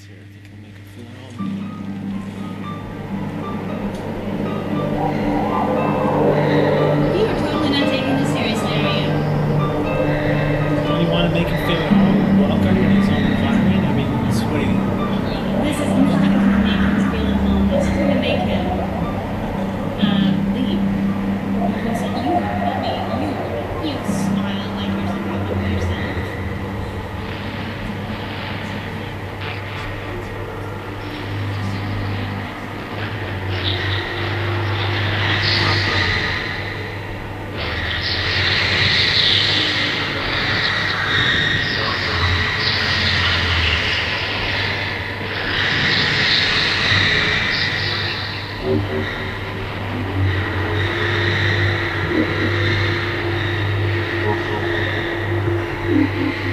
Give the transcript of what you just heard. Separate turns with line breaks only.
here. I think I'll make her feel at home.
You are totally not taking this seriously, are you?
Don't you want to make him feel at home, welcome in his own environment? I mean, it's what do you...
This is not going to make him feel at home. This is going to make him leave. Because you are me. You smile like you're supposed to yourself.
Thank you.